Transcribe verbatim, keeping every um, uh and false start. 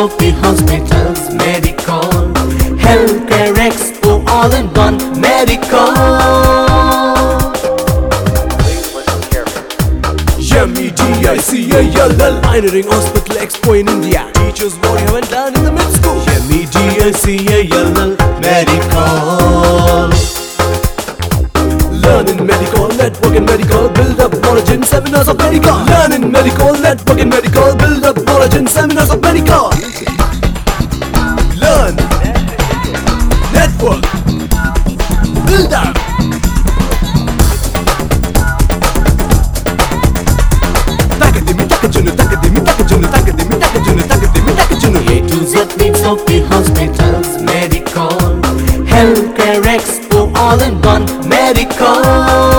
of the hospitals, medical, healthcare expo, all in one, medical. Please listen carefully. M E D I C A L L, Pioneering Hospital Expo in India. Teachers what you haven't done in the mid school. M E D I C A L L, medical. Learn in medical, network in medical, build up knowledge in seminars of medical. Learn in medical, network in medical, build up knowledge in seminars of medical. Learn, network, build up. Takadimi, takajunu, takadimi, takajunu, takadimi, takajunu, takadimi, takajunu. A to Z needs of the hospitals, medical, healthcare expo, all in one, medical.